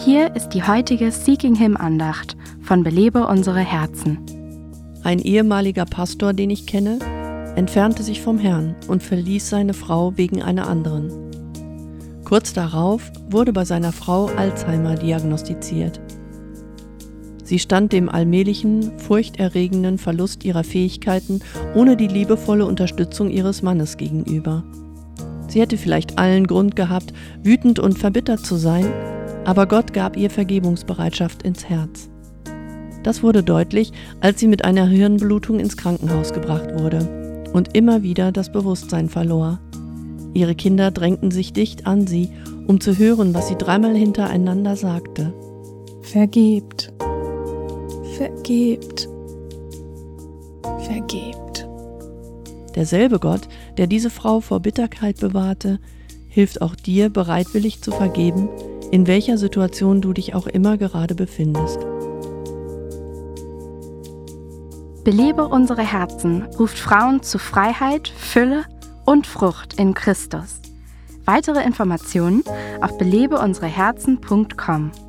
Hier ist die heutige Seeking Him Andacht von Belebe unsere Herzen. Ein ehemaliger Pastor, den ich kenne, entfernte sich vom Herrn und verließ seine Frau wegen einer anderen. Kurz darauf wurde bei seiner Frau Alzheimer diagnostiziert. Sie stand dem allmählichen, furchterregenden Verlust ihrer Fähigkeiten ohne die liebevolle Unterstützung ihres Mannes gegenüber. Sie hätte vielleicht allen Grund gehabt, wütend und verbittert zu sein, aber Gott gab ihr Vergebungsbereitschaft ins Herz. Das wurde deutlich, als sie mit einer Hirnblutung ins Krankenhaus gebracht wurde und immer wieder das Bewusstsein verlor. Ihre Kinder drängten sich dicht an sie, um zu hören, was sie dreimal hintereinander sagte. Vergebt, vergebt, vergebt. Derselbe Gott, der diese Frau vor Bitterkeit bewahrte, hilft auch dir, bereitwillig zu vergeben, in welcher Situation du dich auch immer gerade befindest. Belebe unsere Herzen ruft Frauen zu Freiheit, Fülle und Frucht in Christus. Weitere Informationen auf belebeunsereherzen.com.